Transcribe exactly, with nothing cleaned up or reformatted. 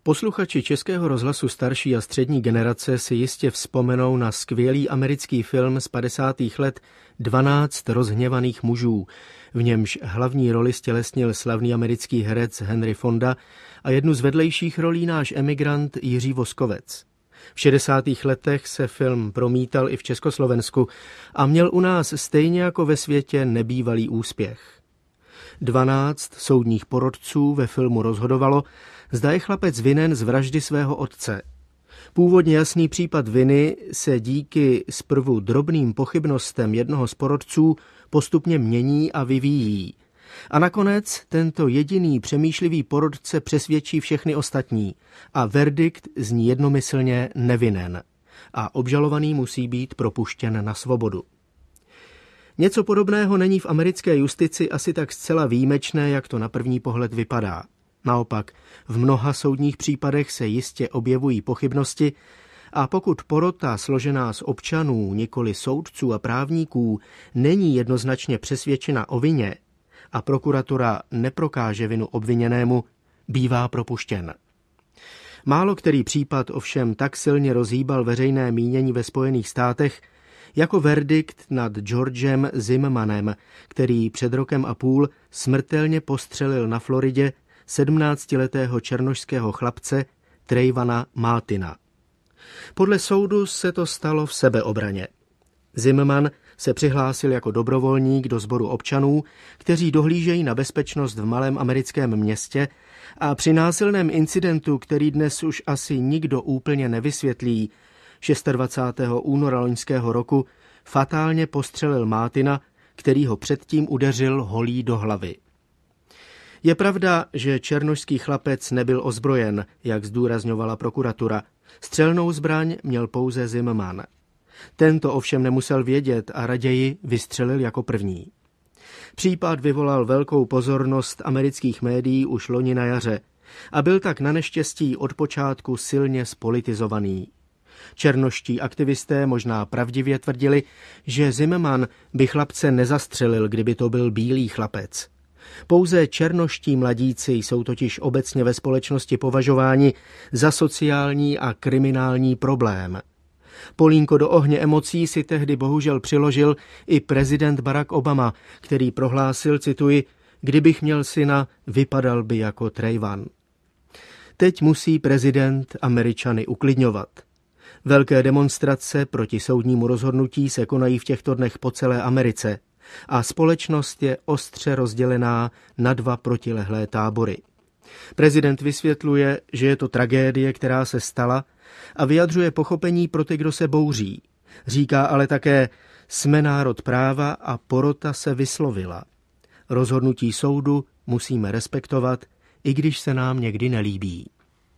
Posluchači Českého rozhlasu starší a střední generace si jistě vzpomenou na skvělý americký film z padesátých let dvanáct rozhněvaných mužů, v němž hlavní roli stělesnil slavný americký herec Henry Fonda a jednu z vedlejších rolí náš emigrant Jiří Voskovec. V šedesátých letech se film promítal i v Československu a měl u nás stejně jako ve světě nebývalý úspěch. Dvanáct soudních porotců ve filmu rozhodovalo, zda je chlapec vinen z vraždy svého otce. Původně jasný případ viny se díky zprvu drobným pochybnostem jednoho z porotců postupně mění a vyvíjí. A nakonec tento jediný přemýšlivý porotce přesvědčí všechny ostatní a verdikt zní jednomyslně nevinen. A obžalovaný musí být propuštěn na svobodu. Něco podobného není v americké justici asi tak zcela výjimečné, jak to na první pohled vypadá. Naopak, v mnoha soudních případech se jistě objevují pochybnosti a pokud porota složená z občanů, nikoli soudců a právníků, není jednoznačně přesvědčena o vině a prokuratura neprokáže vinu obviněnému, bývá propuštěn. Málo který případ ovšem tak silně rozhýbal veřejné mínění ve Spojených státech, jako verdikt nad Georgem Zimmermanem, který před rokem a půl smrtelně postřelil na Floridě sedmnáctiletého černošského chlapce Trayvona Martina. Podle soudu se to stalo v sebeobraně. Zimmerman se přihlásil jako dobrovolník do sboru občanů, kteří dohlížejí na bezpečnost v malém americkém městě a při násilném incidentu, který dnes už asi nikdo úplně nevysvětlí, dvacátého šestého února loňského roku fatálně postřelil Martina, který ho předtím udeřil holí do hlavy. Je pravda, že černošský chlapec nebyl ozbrojen, jak zdůrazňovala prokuratura. Střelnou zbraň měl pouze Zimmerman. Tento ovšem nemusel vědět a raději vystřelil jako první. Případ vyvolal velkou pozornost amerických médií už loni na jaře a byl tak na neštěstí od počátku silně spolitizovaný. Černoští aktivisté možná pravdivě tvrdili, že Zimmerman by chlapce nezastřelil, kdyby to byl bílý chlapec. Pouze černoští mladíci jsou totiž obecně ve společnosti považováni za sociální a kriminální problém. Polínko do ohně emocí si tehdy bohužel přiložil i prezident Barack Obama, který prohlásil, cituji, kdybych měl syna, vypadal by jako Trayvon. Teď musí prezident Američany uklidňovat. Velké demonstrace proti soudnímu rozhodnutí se konají v těchto dnech po celé Americe a společnost je ostře rozdělená na dva protilehlé tábory. Prezident vysvětluje, že je to tragédie, která se stala a vyjadřuje pochopení pro ty, kdo se bouří. Říká ale také, jsme národ práva a porota se vyslovila. Rozhodnutí soudu musíme respektovat, i když se nám někdy nelíbí.